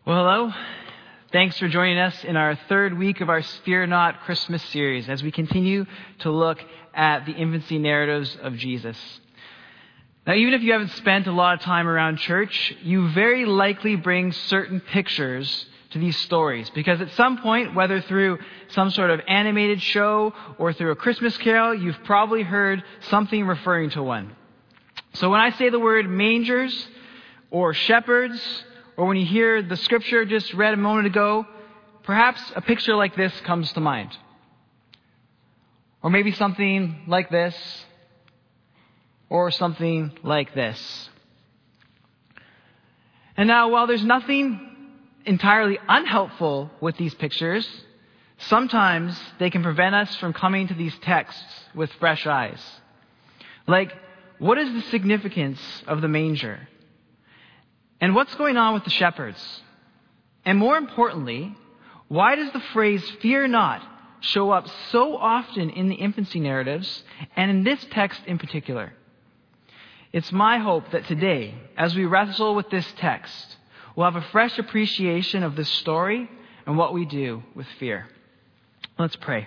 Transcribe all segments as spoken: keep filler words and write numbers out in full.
Well, hello. Thanks for joining us in our third week of our Fear Not Christmas series as we continue to look at the infancy narratives of Jesus. Now, even if you haven't spent a lot of time around church, you very likely bring certain pictures to these stories because at some point, whether through some sort of animated show or through a Christmas carol, you've probably heard something referring to one. So when I say the word mangers or shepherds, or when you hear the scripture just read a moment ago, perhaps a picture like this comes to mind. Or maybe something like this, or something like this. And now, while there's nothing entirely unhelpful with these pictures, sometimes they can prevent us from coming to these texts with fresh eyes. Like, what is the significance of the manger? And what's going on with the shepherds? And more importantly, why does the phrase fear not show up so often in the infancy narratives and in this text in particular? It's my hope that today, as we wrestle with this text, we'll have a fresh appreciation of this story and what we do with fear. Let's pray.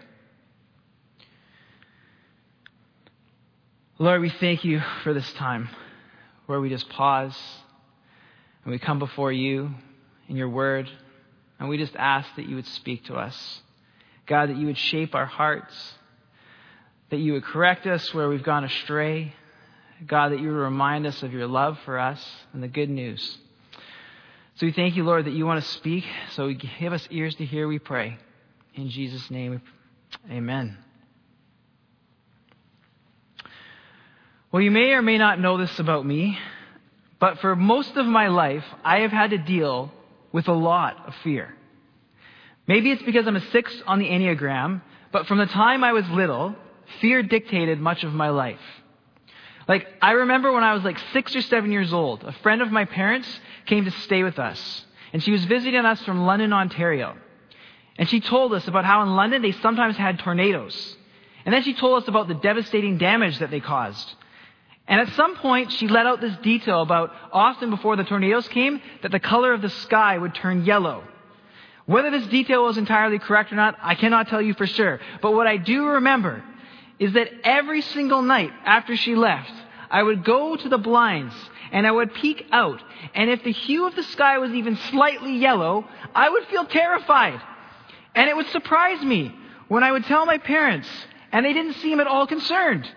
Lord, we thank you for this time where we just pause and we come before you in your word, and we just ask that you would speak to us. God, that you would shape our hearts, that you would correct us where we've gone astray. God, that you would remind us of your love for us and the good news. So we thank you, Lord, that you want to speak. So give us ears to hear, we pray. In Jesus' name, amen. Well, you may or may not know this about me, but for most of my life, I have had to deal with a lot of fear. Maybe it's because I'm a six on the Enneagram, but from the time I was little, fear dictated much of my life. Like, I remember when I was like six or seven years old, a friend of my parents came to stay with us, and she was visiting us from London, Ontario. And she told us about how in London they sometimes had tornadoes. And then she told us about the devastating damage that they caused. And at some point, she let out this detail about often before the tornadoes came, that the color of the sky would turn yellow. Whether this detail was entirely correct or not, I cannot tell you for sure. But what I do remember is that every single night after she left, I would go to the blinds and I would peek out. And if the hue of the sky was even slightly yellow, I would feel terrified. And it would surprise me when I would tell my parents, and they didn't seem at all concerned.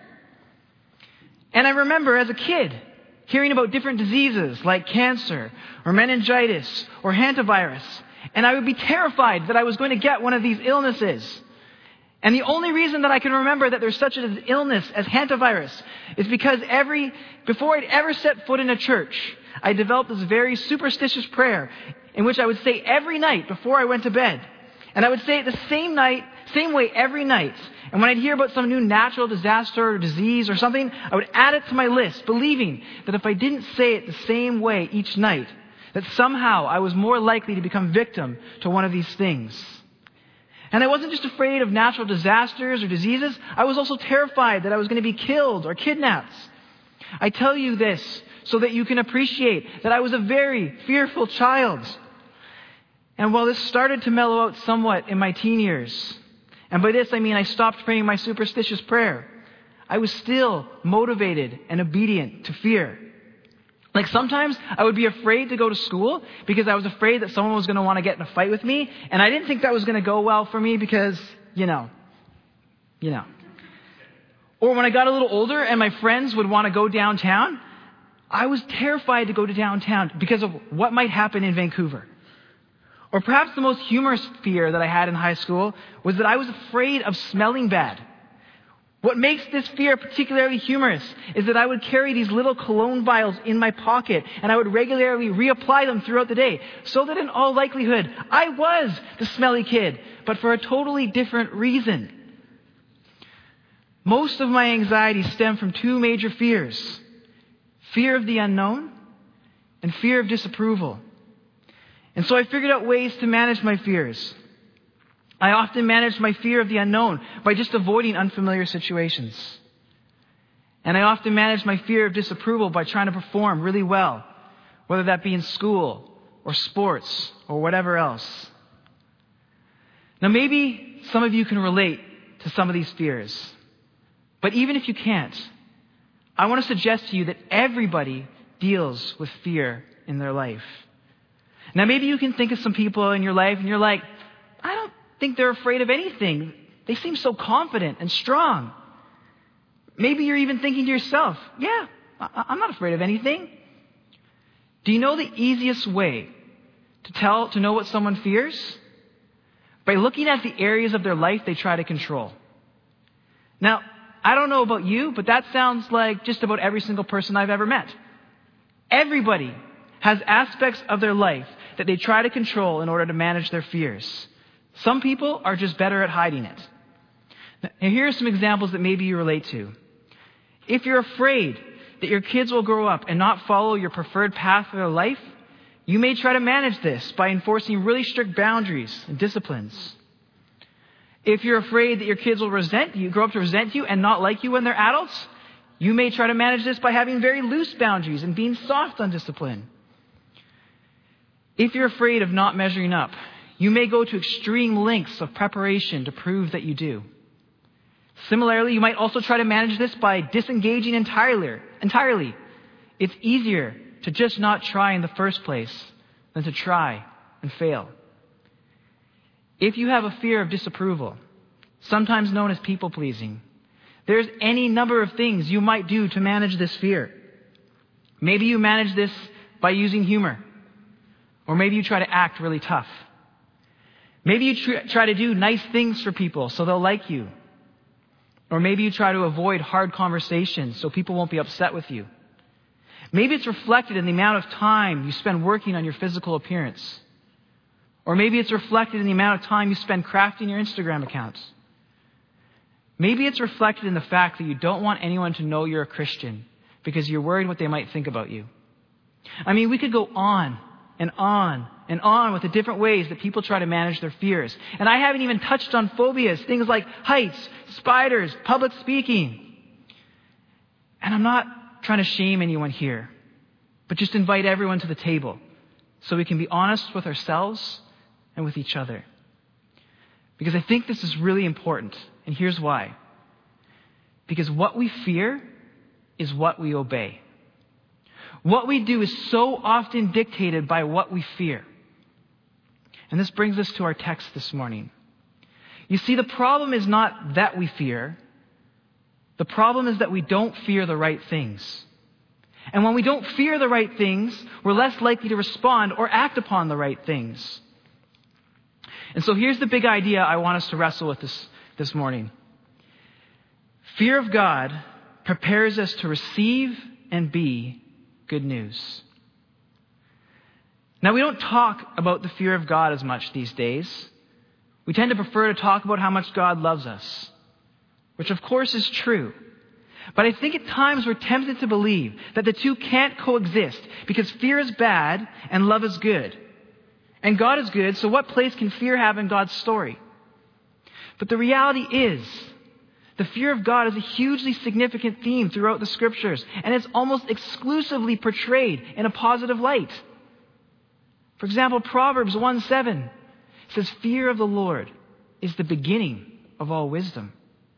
And I remember as a kid hearing about different diseases like cancer or meningitis or hantavirus. And I would be terrified that I was going to get one of these illnesses. And the only reason that I can remember that there's such an illness as hantavirus is because every, before I'd ever set foot in a church, I developed this very superstitious prayer in which I would say every night before I went to bed. And I would say it the same night, same way every night. And when I'd hear about some new natural disaster or disease or something, I would add it to my list, believing that if I didn't say it the same way each night, that somehow I was more likely to become victim to one of these things. And I wasn't just afraid of natural disasters or diseases. I was also terrified that I was going to be killed or kidnapped. I tell you this so that you can appreciate that I was a very fearful child. And while this started to mellow out somewhat in my teen years, and by this I mean I stopped praying my superstitious prayer, I was still motivated and obedient to fear. Like sometimes I would be afraid to go to school because I was afraid that someone was going to want to get in a fight with me, and I didn't think that was going to go well for me because, you know, you know. Or when I got a little older and my friends would want to go downtown, I was terrified to go to downtown because of what might happen in Vancouver. Or perhaps the most humorous fear that I had in high school was that I was afraid of smelling bad. What makes this fear particularly humorous is that I would carry these little cologne vials in my pocket and I would regularly reapply them throughout the day so that in all likelihood I was the smelly kid, but for a totally different reason. Most of my anxiety stemmed from two major fears: fear of the unknown and fear of disapproval. And so I figured out ways to manage my fears. I often managed my fear of the unknown by just avoiding unfamiliar situations. And I often managed my fear of disapproval by trying to perform really well, whether that be in school or sports or whatever else. Now maybe some of you can relate to some of these fears. But even if you can't, I want to suggest to you that everybody deals with fear in their life. Now maybe you can think of some people in your life and you're like, I don't think they're afraid of anything. They seem so confident and strong. Maybe you're even thinking to yourself, yeah, I- I'm not afraid of anything. Do you know the easiest way to tell, to know what someone fears? By looking at the areas of their life they try to control. Now, I don't know about you, but that sounds like just about every single person I've ever met. Everybody has aspects of their life that they try to control in order to manage their fears. Some people are just better at hiding it. Now, here are some examples that maybe you relate to. If you're afraid that your kids will grow up and not follow your preferred path for their life, you may try to manage this by enforcing really strict boundaries and disciplines. If you're afraid that your kids will resent you, grow up to resent you and not like you when they're adults, you may try to manage this by having very loose boundaries and being soft on discipline. If you're afraid of not measuring up, you may go to extreme lengths of preparation to prove that you do. Similarly, you might also try to manage this by disengaging entirely. Entirely. It's easier to just not try in the first place than to try and fail. If you have a fear of disapproval, sometimes known as people-pleasing, there's any number of things you might do to manage this fear. Maybe you manage this by using humor. Or maybe you try to act really tough. Maybe you tr- try to do nice things for people so they'll like you. Or maybe you try to avoid hard conversations so people won't be upset with you. Maybe it's reflected in the amount of time you spend working on your physical appearance. Or maybe it's reflected in the amount of time you spend crafting your Instagram accounts. Maybe it's reflected in the fact that you don't want anyone to know you're a Christian because you're worried what they might think about you. I mean, we could go on and on and on with the different ways that people try to manage their fears. And I haven't even touched on phobias, things like heights, spiders, public speaking. And I'm not trying to shame anyone here, but just invite everyone to the table so we can be honest with ourselves and with each other. Because I think this is really important, and here's why. Because what we fear is what we obey. What we do is so often dictated by what we fear. And this brings us to our text this morning. You see, the problem is not that we fear. The problem is that we don't fear the right things. And when we don't fear the right things, we're less likely to respond or act upon the right things. And so here's the big idea I want us to wrestle with this, this morning. Fear of God prepares us to receive and be good news. Now, we don't talk about the fear of God as much these days. We tend to prefer to talk about how much God loves us, which of course is true. But I think at times we're tempted to believe that the two can't coexist because fear is bad and love is good. And God is good, so what place can fear have in God's story? But the reality is, the fear of God is a hugely significant theme throughout the Scriptures, and it's almost exclusively portrayed in a positive light. For example, Proverbs one seven says, "Fear of the Lord is the beginning of all wisdom."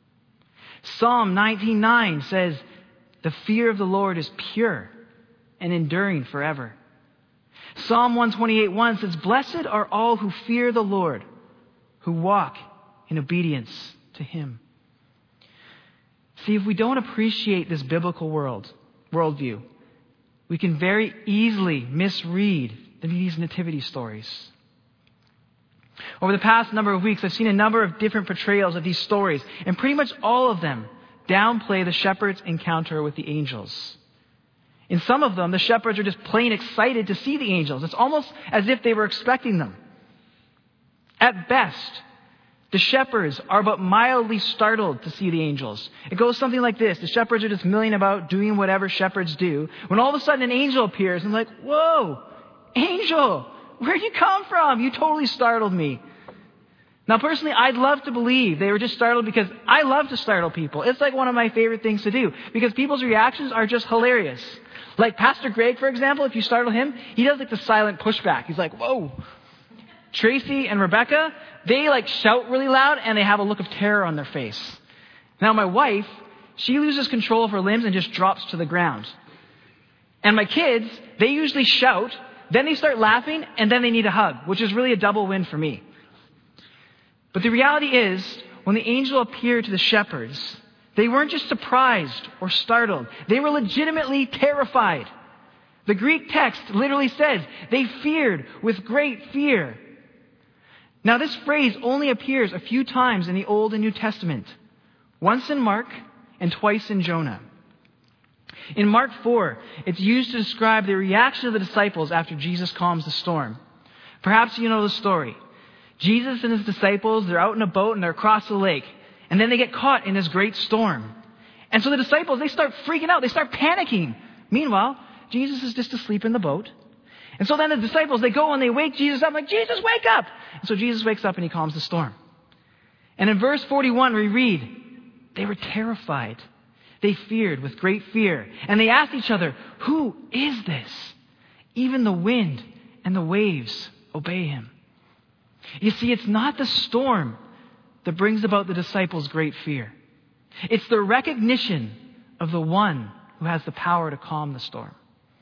Psalm nineteen nine says, "The fear of the Lord is pure and enduring forever." Psalm one twenty-eight one says, "Blessed are all who fear the Lord, who walk in obedience to Him." See, if we don't appreciate this biblical world, worldview, we can very easily misread these nativity stories. Over the past number of weeks, I've seen a number of different portrayals of these stories, and pretty much all of them downplay the shepherd's encounter with the angels. In some of them, the shepherds are just plain excited to see the angels. It's almost as if they were expecting them. At best, the shepherds are but mildly startled to see the angels. It goes something like this. The shepherds are just milling about doing whatever shepherds do, when all of a sudden an angel appears and like, "Whoa, angel, where'd you come from? You totally startled me." Now, personally, I'd love to believe they were just startled because I love to startle people. It's like one of my favorite things to do because people's reactions are just hilarious. Like Pastor Greg, for example, if you startle him, he does like the silent pushback. He's like, whoa. Tracy and Rebecca, they like shout really loud and they have a look of terror on their face. Now, my wife, she loses control of her limbs and just drops to the ground. And my kids, they usually shout, then they start laughing, and then they need a hug, which is really a double win for me. But the reality is, when the angel appeared to the shepherds, they weren't just surprised or startled. They were legitimately terrified. The Greek text literally says they feared with great fear. Now, this phrase only appears a few times in the Old and New Testament. Once in Mark and twice in Jonah. In Mark four, it's used to describe the reaction of the disciples after Jesus calms the storm. Perhaps you know the story. Jesus and his disciples, they're out in a boat and they're across the lake. And then they get caught in this great storm. And so the disciples, they start freaking out. They start panicking. Meanwhile, Jesus is just asleep in the boat. And so then the disciples, they go and they wake Jesus up like, Jesus, wake up! And so Jesus wakes up and he calms the storm. And in verse forty-one, we read, they were terrified. They feared with great fear. And they asked each other, who is this? Even the wind and the waves obey him. You see, it's not the storm that brings about the disciples' great fear. It's the recognition of the one who has the power to calm the storm.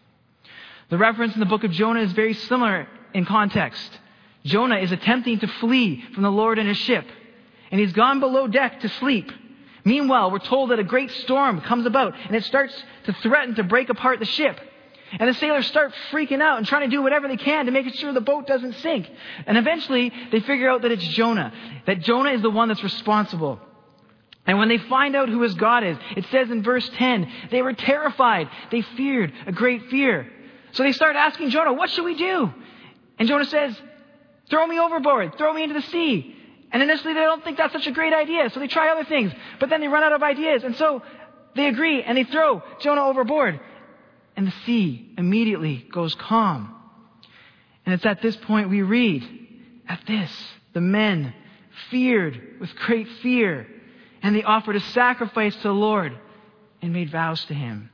The reference in the book of Jonah is very similar in context. Jonah is attempting to flee from the Lord in his ship, and he's gone below deck to sleep. Meanwhile, we're told that a great storm comes about, and it starts to threaten to break apart the ship. And the sailors start freaking out and trying to do whatever they can to make sure the boat doesn't sink. And eventually, they figure out that it's Jonah. That Jonah is the one that's responsible. And when they find out who his God is, it says in verse ten, they were terrified. They feared a great fear. So they start asking Jonah, what should we do? And Jonah says, throw me overboard. Throw me into the sea. And initially, they don't think that's such a great idea. So they try other things. But then they run out of ideas. And so they agree and they throw Jonah overboard. And the sea immediately goes calm. And it's at this point we read, at this, the men feared with great fear, and they offered a sacrifice to the Lord and made vows to him.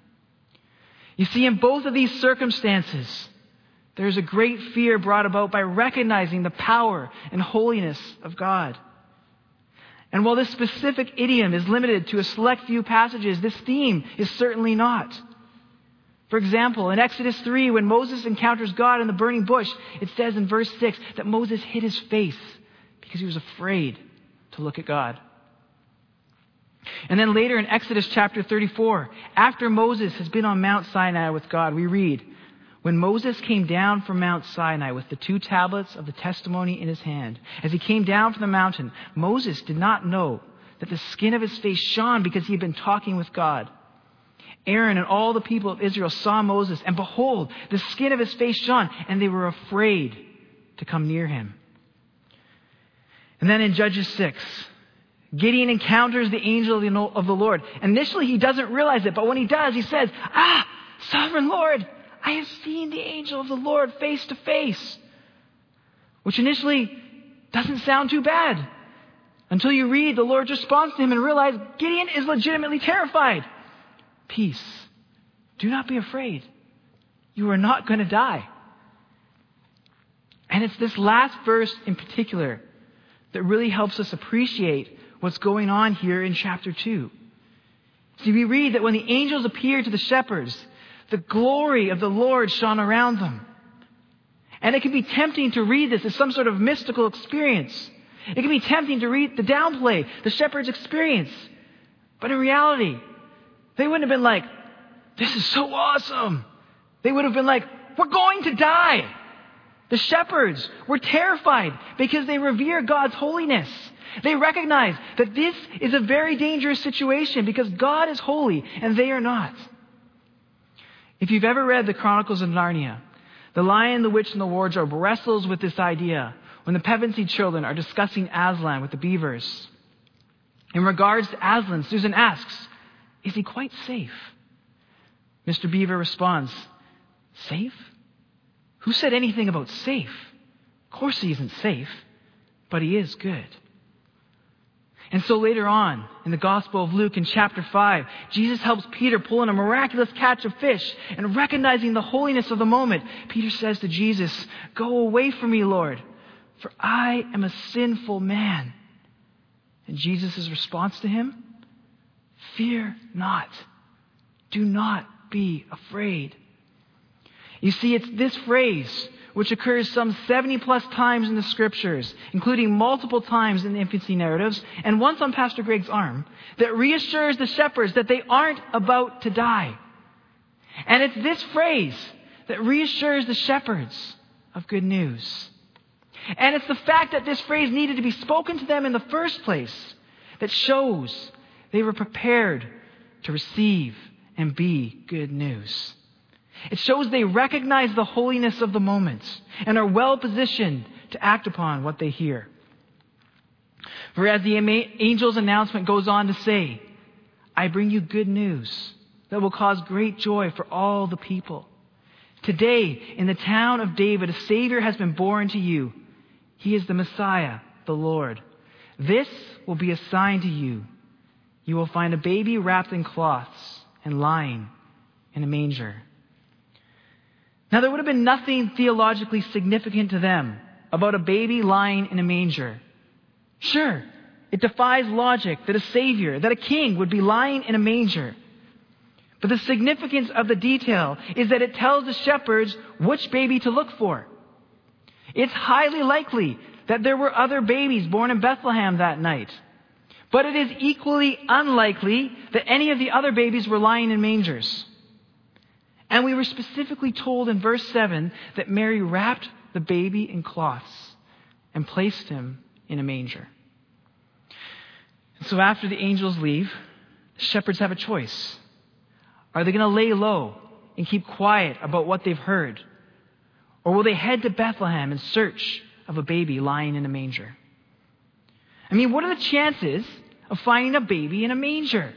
You see, in both of these circumstances, there's a great fear brought about by recognizing the power and holiness of God. And while this specific idiom is limited to a select few passages, this theme is certainly not. For example, in Exodus three, when Moses encounters God in the burning bush, it says in verse six that Moses hid his face because he was afraid to look at God. And then later in Exodus chapter thirty-four, after Moses has been on Mount Sinai with God, we read, when Moses came down from Mount Sinai with the two tablets of the testimony in his hand, as he came down from the mountain, Moses did not know that the skin of his face shone because he had been talking with God. Aaron and all the people of Israel saw Moses, and behold, the skin of his face shone, and they were afraid to come near him. And then in Judges six, Gideon encounters the angel of the Lord. Initially, he doesn't realize it, but when he does, he says, ah, sovereign Lord, I have seen the angel of the Lord face to face. Which initially doesn't sound too bad, until you read the Lord's response to him and realize Gideon is legitimately terrified. Peace. Do not be afraid. You are not going to die. And it's this last verse in particular that really helps us appreciate what's going on here in chapter two. See, we read that when the angels appeared to the shepherds, the glory of the Lord shone around them. And it can be tempting to read this as some sort of mystical experience. It can be tempting to read, to downplay the shepherd's experience. But in reality, they wouldn't have been like, this is so awesome. They would have been like, we're going to die. The shepherds were terrified because they revere God's holiness. They recognize that this is a very dangerous situation because God is holy and they are not. If you've ever read the Chronicles of Narnia, the Lion, the Witch, and the Wardrobe wrestles with this idea when the Pevensey children are discussing Aslan with the beavers. In regards to Aslan, Susan asks, is he quite safe? Mister Beaver responds, safe? Who said anything about safe? Of course he isn't safe. but he is good. And so later on, in the Gospel of Luke in chapter five, Jesus helps Peter pull in a miraculous catch of fish, and recognizing the holiness of the moment, Peter says to Jesus, "Go away from me, Lord, for I am a sinful man." And Jesus' response to him, "Fear not. Do not be afraid." You see, it's this phrase, which occurs some seventy plus times in the scriptures, including multiple times in the infancy narratives, and once on Pastor Greg's arm, that reassures the shepherds that they aren't about to die. And it's this phrase that reassures the shepherds of good news. And it's the fact that this phrase needed to be spoken to them in the first place that shows they were prepared to receive and be good news. It shows they recognize the holiness of the moment and are well positioned to act upon what they hear. For as the angel's announcement goes on to say, "I bring you good news that will cause great joy for all the people. Today, in the town of David, a Savior has been born to you. He is the Messiah, the Lord. This will be a sign to you. You will find a baby wrapped in cloths and lying in a manger." Now, there would have been nothing theologically significant to them about a baby lying in a manger. Sure, it defies logic that a Savior, that a king would be lying in a manger. But the significance of the detail is that it tells the shepherds which baby to look for. It's highly likely that there were other babies born in Bethlehem that night. But it is equally unlikely that any of the other babies were lying in mangers. And we were specifically told in verse seven that Mary wrapped the baby in cloths and placed him in a manger. And so after the angels leave, the shepherds have a choice. Are they going to lay low and keep quiet about what they've heard? Or will they head to Bethlehem in search of a baby lying in a manger? I mean, what are the chances of finding a baby in a manger?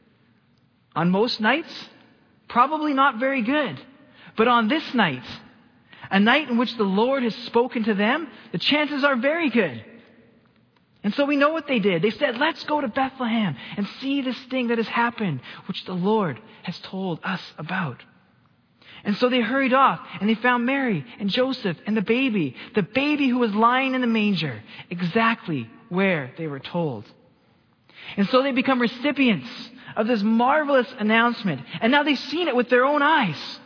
On most nights, probably not very good. But on this night, a night in which the Lord has spoken to them, the chances are very good. And so we know what they did. They said, "Let's go to Bethlehem and see this thing that has happened, which the Lord has told us about." And so they hurried off and they found Mary and Joseph and the baby, the baby who was lying in the manger, exactly where they were told. And so they become recipients of this marvelous announcement. And now they've seen it with their own eyes.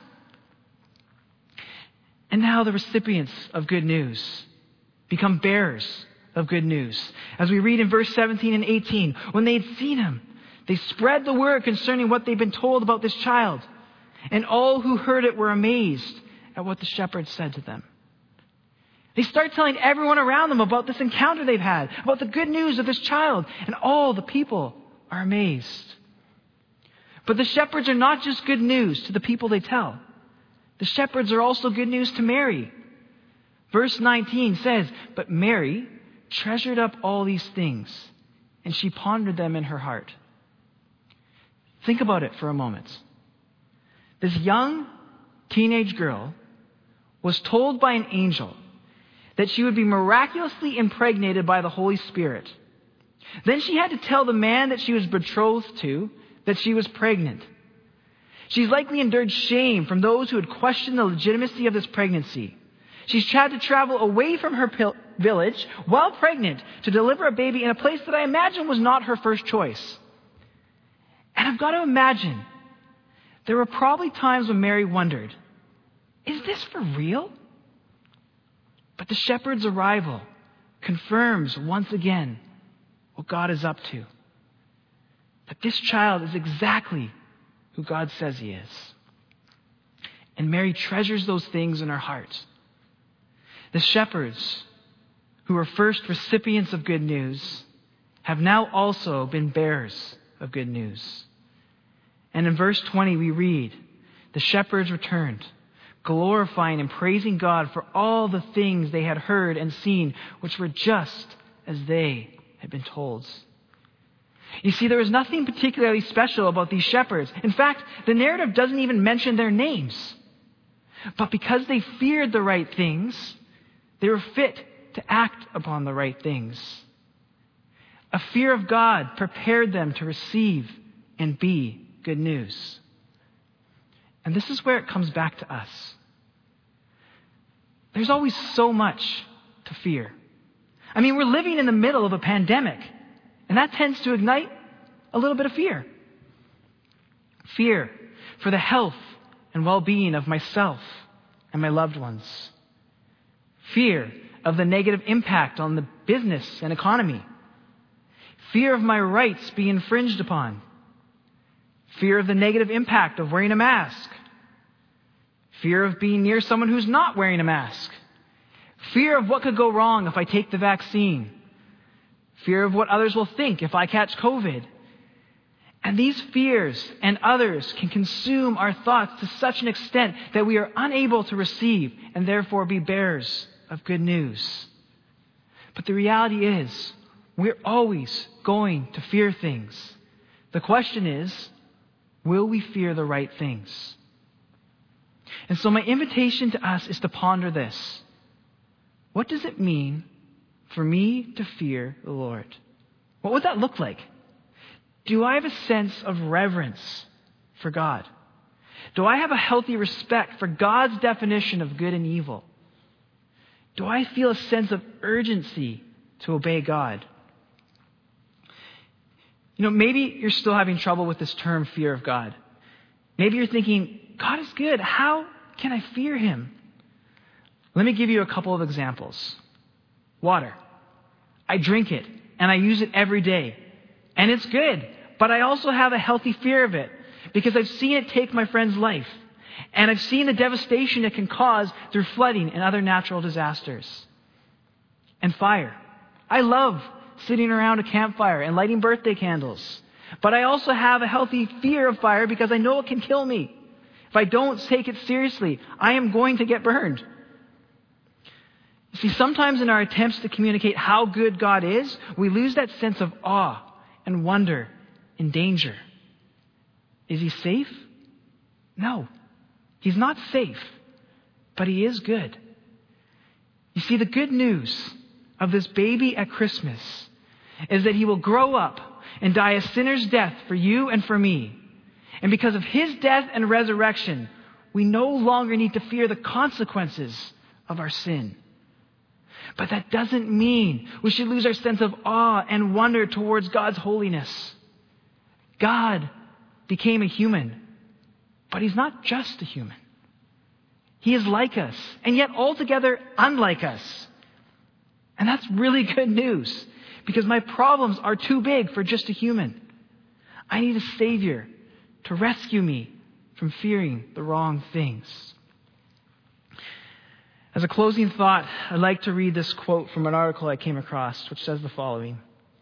And now the recipients of good news become bearers of good news. As we read in verse seventeen and eighteen, when they had seen him, they spread the word concerning what they'd been told about this child. And all who heard it were amazed at what the shepherds said to them. They start telling everyone around them about this encounter they've had, about the good news of this child, and all the people are amazed. But the shepherds are not just good news to the people they tell. The shepherds are also good news to Mary. Verse nineteen says, "But Mary treasured up all these things, and she pondered them in her heart." Think about it for a moment. This young teenage girl was told by an angel that she would be miraculously impregnated by the Holy Spirit. Then she had to tell the man that she was betrothed to that she was pregnant. She's likely endured shame from those who had questioned the legitimacy of this pregnancy. She's had to travel away from her pil- village while pregnant to deliver a baby in a place that I imagine was not her first choice. And I've got to imagine there were probably times when Mary wondered, is this for real? But the shepherd's arrival confirms once again what God is up to. That this child is exactly who God says he is. And Mary treasures those things in her heart. The shepherds, who were first recipients of good news, have now also been bearers of good news. And in verse twenty we read, "The shepherds returned, glorifying and praising God for all the things they had heard and seen, which were just as they had been told." You see, there was nothing particularly special about these shepherds. In fact, the narrative doesn't even mention their names. But because they feared the right things, they were fit to act upon the right things. A fear of God prepared them to receive and be good news. And this is where it comes back to us. There's always so much to fear. I mean, we're living in the middle of a pandemic, and that tends to ignite a little bit of fear. Fear for the health and well-being of myself and my loved ones. Fear of the negative impact on the business and economy. Fear of my rights being infringed upon. Fear of the negative impact of wearing a mask. Fear of being near someone who's not wearing a mask. Fear of what could go wrong if I take the vaccine. Fear of what others will think if I catch COVID. And these fears and others can consume our thoughts to such an extent that we are unable to receive and therefore be bearers of good news. But the reality is, we're always going to fear things. The question is, will we fear the right things? And so my invitation to us is to ponder this. What does it mean for me to fear the Lord? What would that look like? Do I have a sense of reverence for God? Do I have a healthy respect for God's definition of good and evil? Do I feel a sense of urgency to obey God? You know, maybe you're still having trouble with this term, fear of God. Maybe you're thinking, God is good. How can I fear him? Let me give you a couple of examples. Water. I drink it, and I use it every day. And it's good, but I also have a healthy fear of it because I've seen it take my friend's life. And I've seen the devastation it can cause through flooding and other natural disasters. And fire. I love sitting around a campfire and lighting birthday candles. But I also have a healthy fear of fire because I know it can kill me. If I don't take it seriously, I am going to get burned. You see, sometimes in our attempts to communicate how good God is, we lose that sense of awe and wonder and danger. Is he safe? No. He's not safe, but he is good. You see, the good news of this baby at Christmas is that he will grow up and die a sinner's death for you and for me. And because of his death and resurrection, we no longer need to fear the consequences of our sin. But that doesn't mean we should lose our sense of awe and wonder towards God's holiness. God became a human, but he's not just a human. He is like us, and yet altogether unlike us. And that's really good news, because my problems are too big for just a human. I need a Savior to rescue me from fearing the wrong things. As a closing thought, I'd like to read this quote from an article I came across, which says the following.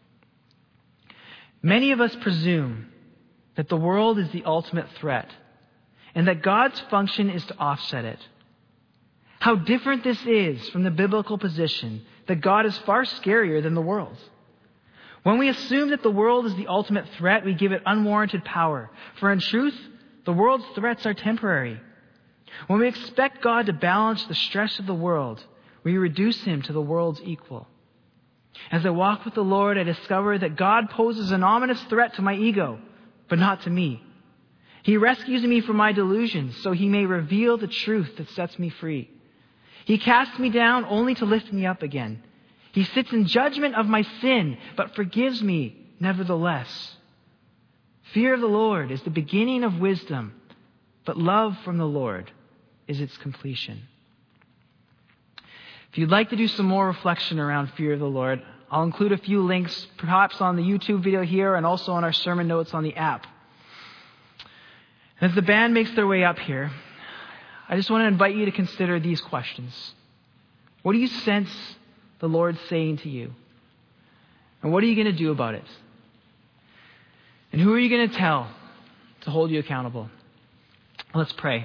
Many of us presume that the world is the ultimate threat, and that God's function is to offset it. How different this is from the biblical position that God is far scarier than the world. When we assume that the world is the ultimate threat, we give it unwarranted power. For in truth, the world's threats are temporary. When we expect God to balance the stress of the world, we reduce him to the world's equal. As I walk with the Lord, I discover that God poses an ominous threat to my ego, but not to me. He rescues me from my delusions so he may reveal the truth that sets me free. He casts me down only to lift me up again. He sits in judgment of my sin, but forgives me nevertheless. Fear of the Lord is the beginning of wisdom, but love from the Lord is its completion. If you'd like to do some more reflection around fear of the Lord, I'll include a few links, perhaps on the YouTube video here and also on our sermon notes on the app. And as the band makes their way up here, I just want to invite you to consider these questions. What do you sense the Lord saying to you? And what are you going to do about it? And who are you going to tell to hold you accountable? Let's pray.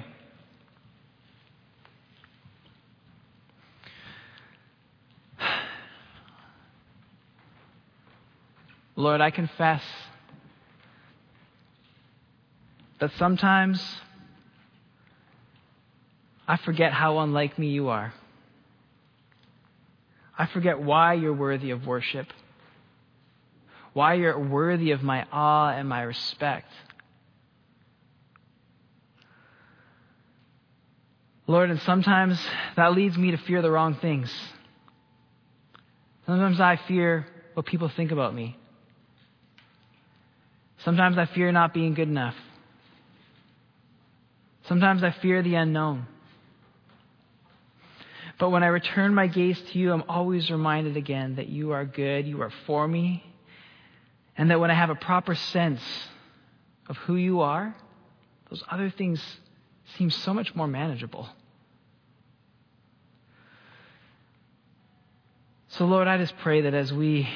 Lord, I confess that sometimes I forget how unlike me you are. I forget why you're worthy of worship, why you're worthy of my awe and my respect. Lord, and sometimes that leads me to fear the wrong things. Sometimes I fear what people think about me. Sometimes I fear not being good enough. Sometimes I fear the unknown. But when I return my gaze to you, I'm always reminded again that you are good, you are for me, and that when I have a proper sense of who you are, those other things seem so much more manageable. So Lord, I just pray that as we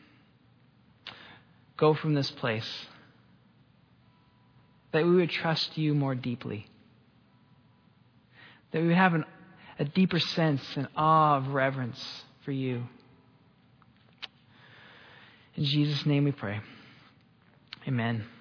go from this place, that we would trust you more deeply, that we would have an, a deeper sense and awe of reverence for you. In Jesus' name we pray. Amen.